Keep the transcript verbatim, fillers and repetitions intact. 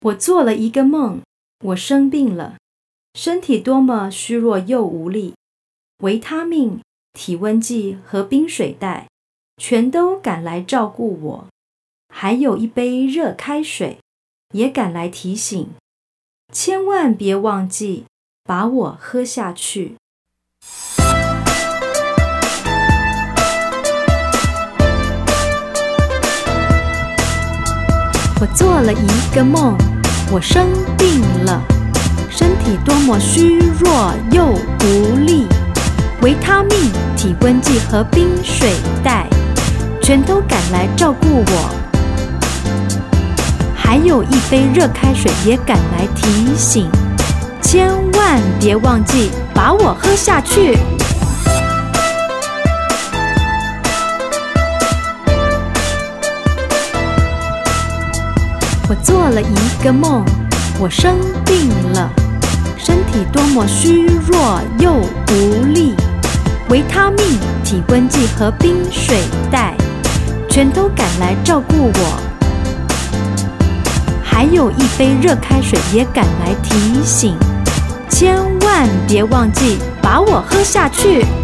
我做了一个梦，我生病了，身体多么虚弱又无力，维他命、体温计和冰水袋全都赶来照顾我，还有一杯热开水也赶来提醒，千万别忘记把我喝下去。我做了一个梦，我生病了，身体多么虚弱又无力，维他命、体温计和冰水袋全都赶来照顾我，还有一杯热开水也赶来提醒，千万别忘记把我喝下去。我做了一个梦，我生病了，身体多么虚弱又无力，维他命、体温计和冰水袋全都赶来照顾我，还有一杯热开水也赶来提醒，千万别忘记把我喝下去。